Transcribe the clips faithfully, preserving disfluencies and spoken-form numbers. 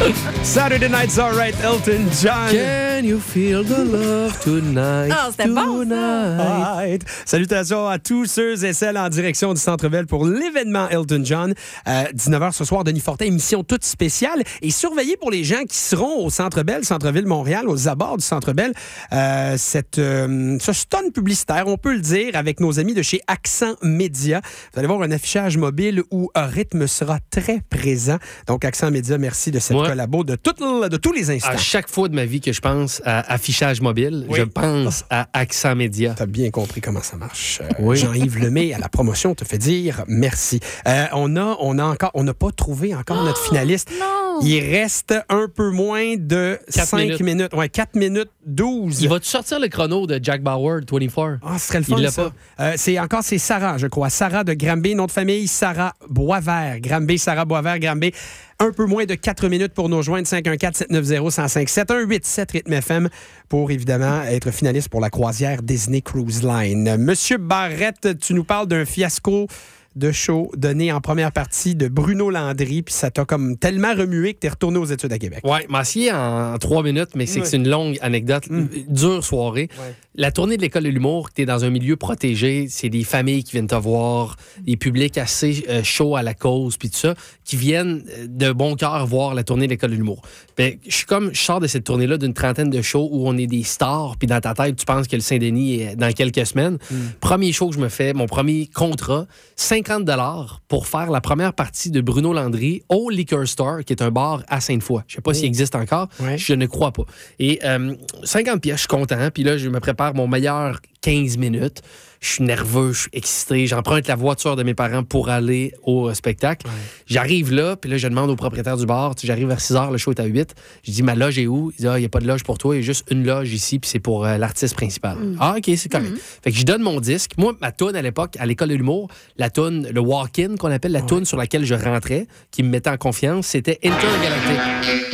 Saturday Night's Alright, Elton John. Can you feel the love tonight? Ah, c'était bon, ça. Right. Salutations à tous ceux et celles en direction du Centre Bell pour l'événement Elton John. Euh, dix-neuf heures ce soir, Denis Fortin, émission toute spéciale. Et surveillez pour les gens qui seront au Centre Bell, Centre-Ville Montréal, aux abords du Centre Bell, euh, cette, euh, ce stun publicitaire, on peut le dire, avec nos amis de chez Accent Média. Vous allez voir un affichage mobile où un rythme sera très présent. Donc, Accent Média, merci de cette Moi, collabo de, tout, de tous les instants. À chaque fois de ma vie que je pense à affichage mobile, Oui. je pense à Accent Média. T'as bien compris comment ça marche. Euh, Oui. Jean-Yves Lemay, à la promotion, te fait dire merci. Euh, on a, on a encore, on n'a pas trouvé encore notre finaliste. Non! Il reste un peu moins de Quatre cinq minutes. minutes. Ouais, quatre minutes douze. Il va-tu sortir le chrono de Jack Bauer, vingt-quatre? Ah, ce serait le fun, Il l'a ça. Euh, c'est encore, c'est Sarah, je crois. Sarah de Granby, nom de famille, Sarah Boisvert. Granby, Sarah Boisvert, Granby. Un peu moins de quatre minutes pour nous rejoindre. cinq un quatre, sept neuf zéro, un zéro cinq sept, un huit sept Rythme F M pour, évidemment, être finaliste pour la croisière Disney Cruise Line. Monsieur Barrette, tu nous parles d'un fiasco de show donné en première partie de Bruno Landry, puis ça t'a comme tellement remué que t'es retourné aux études à Québec. Oui, m'a essayé en trois minutes, mais c'est Ouais. que c'est une longue anecdote. Mm. Dure soirée. Ouais. La tournée de l'École de l'humour, tu es dans un milieu protégé, c'est des familles qui viennent te voir, des publics assez euh, chauds à la cause, puis tout ça, qui viennent euh, de bon cœur voir la tournée de l'École de l'humour. Ben, je suis comme, je sors de cette tournée-là d'une trentaine de shows où on est des stars, puis dans ta tête, tu penses que le Saint-Denis est dans quelques semaines. Mm. Premier show que je me fais, mon premier contrat, cinquante dollars pour faire la première partie de Bruno Landry au Liquor Store, qui est un bar à Sainte-Foy. Je sais pas s'il existe encore, Ouais. je ne crois pas. Et euh, cinquante pièces, je suis content, puis là, je me prépare mon meilleur quinze minutes. Je suis nerveux, je suis excité. J'emprunte la voiture de mes parents pour aller au euh, spectacle. Ouais. J'arrive là, puis là, je demande au propriétaire du bar, tu sais, j'arrive vers six heures, le show est à huit. Je dis, ma loge est où? Il dit, ah, il n'y a pas de loge pour toi, il y a juste une loge ici, puis c'est pour euh, l'artiste principal. Ah, OK, c'est correct. Fait que je donne mon disque. Moi, ma toune à l'époque, à l'École de l'humour, la toune, le walk-in qu'on appelle, la toune sur laquelle je rentrais, qui me mettait en confiance, c'était Intergalactic.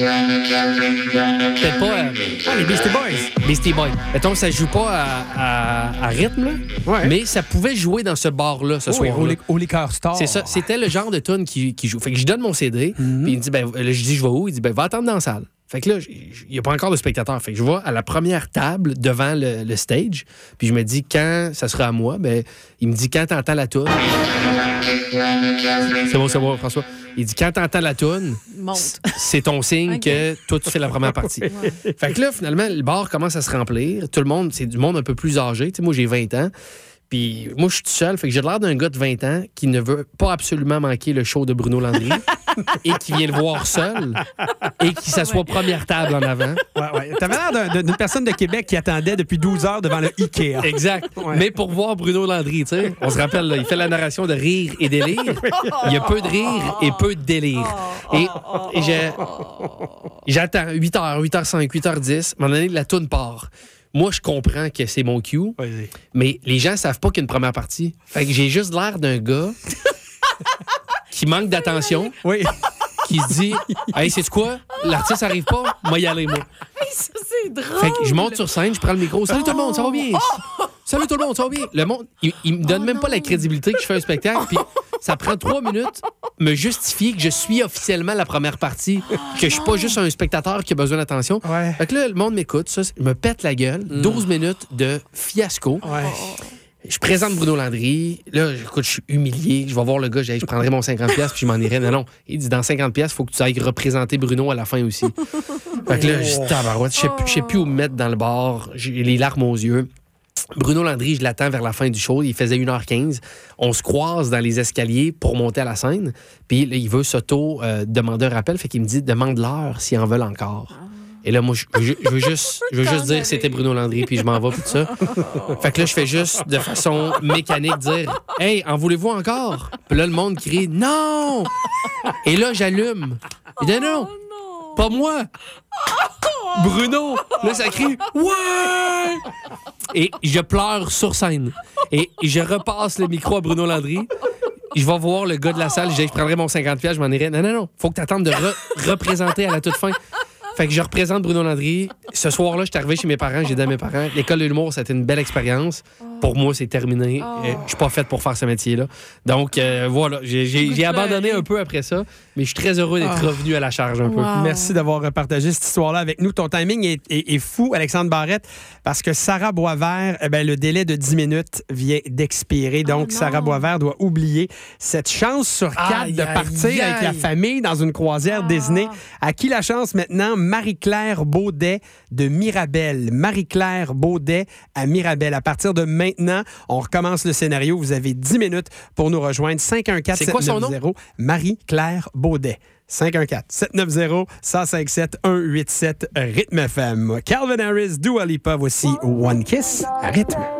C'était pas... euh, Ah, les Beastie Boys. Beastie Boys. Mettons, ça joue pas à, à- à rythme, là, Ouais. mais ça pouvait jouer dans ce bar-là ce Oui, soir-là. au, Li- au Liquor Store. C'est ça. C'était le genre de tune qui, qui joue. Fait que je donne mon C D, puis il me dit, ben, là, je dis, je vais où? Il dit, ben, va attendre dans la salle. Fait que là, il n'y a pas encore de spectateurs. Fait que je vais à la première table devant le, le stage, puis je me dis, quand ça sera à moi, ben, il me dit, quand t'entends la toune. C'est bon, c'est bon, François. Il dit, quand t'entends la toune, Monte. c'est ton signe Ok. que toi, tu fais la première partie. Fait que là, finalement, le bar commence à se remplir. Tout le monde, c'est du monde un peu plus âgé. Tu sais, moi, j'ai vingt ans. Puis moi, je suis tout seul. Fait que j'ai l'air d'un gars de vingt ans qui ne veut pas absolument manquer le show de Bruno Landry et qui vient le voir seul et qui s'assoit première table en avant. Ouais, ouais. T'avais l'air d'un- d'un- d'une personne de Québec qui attendait depuis douze heures devant le Ikea. Exact. Ouais. Mais pour voir Bruno Landry, tu sais, on se rappelle, là, il fait la narration de rire et délire. Il y a peu de rire et peu de délire. Et, et j'ai- j'attends huit heures, huit heures cinq, huit heures dix. À un moment donné, la toune part. Moi, je comprends que c'est mon cue, Vas-y. mais les gens savent pas qu'il y a une première partie. Fait que j'ai juste l'air d'un gars qui manque d'attention, Oui. qui se dit « Hey, c'est quoi? L'artiste arrive pas? Moi, y aller, moi. » Ça, c'est drôle. Fait que je monte sur scène, je prends le micro. « Salut tout le monde, ça va bien? Salut tout le monde, ça va bien? » Le monde, il, il me donne Oh même pas non. la crédibilité que je fais un spectacle, puis ça prend trois minutes me justifier que je suis officiellement la première partie, que je suis pas juste un spectateur qui a besoin d'attention. Ouais. Fait que là, le monde m'écoute, ça, je me pète la gueule. douze minutes de fiasco. Ouais. Je présente Bruno Landry. Là, écoute, je suis humilié. Je vais voir le gars, je, dis, je prendrai mon cinquante pièces puis je m'en irai. Non, non. Il dit, dans cinquante pièces, il faut que tu ailles représenter Bruno à la fin aussi. Fait que là, je dis, tabarouette, je sais plus- je sais plus où me mettre dans le bar. J'ai les larmes aux yeux. Bruno Landry, je l'attends vers la fin du show. Il faisait une heure quinze. On se croise dans les escaliers pour monter à la scène. Puis là, il veut s'auto-demander un rappel. Fait qu'il me dit, demande-leur s'ils en veulent encore. Et là, moi, je, je- je veux juste, je veux juste dire que c'était Bruno Landry, puis je m'en vais, puis tout ça. Fait que là, je fais juste, de façon mécanique, dire « Hey, en voulez-vous encore? » Puis là, le monde crie « Non! » Et là, j'allume. Il dit « Non, pas moi! » Bruno! Là, ça crie « Ouais! » Et je pleure sur scène. Et je repasse le micro à Bruno Landry. Je vais voir le gars de la salle. Je dis, je prendrai mon cinquante pièces, je m'en irai. Non, non, non. Faut que tu attendes de re- représenter à la toute fin. Fait que je représente Bruno Landry. Ce soir-là, je suis arrivé chez mes parents, j'ai dit à mes parents, l'école de l'humour, ça a été une belle expérience. pour moi, c'est terminé. Oh. Euh, je suis pas faite pour faire ce métier-là. Donc, euh, voilà, j'ai, j'ai, Goût j'ai de abandonné pleurer. un peu après ça, mais je suis très heureux d'être Oh. revenu à la charge un peu. Wow. Merci d'avoir partagé cette histoire-là avec nous. Ton timing est, est- est fou, Alexandre Barrette, parce que Sarah Boisvert, eh ben, le délai de dix minutes vient d'expirer. Donc, Oh non. Sarah Boisvert doit oublier cette chance sur quatre Aïe, de aïe, partir aïe. avec la famille dans une croisière Ah. Disney. À qui la chance maintenant? Marie-Claire Baudet de Mirabel. Marie-Claire Baudet à Mirabel. À partir de maintenant, on recommence le scénario. Vous avez dix minutes pour nous rejoindre. cinq un quatre C'est sept quoi son neuf zéro Marie-Claire Baudet. cinq un quatre sept neuf zéro un cinq sept un huit sept Rythme F M. Calvin Harris, Dua Lipa, voici One Kiss à Rythme.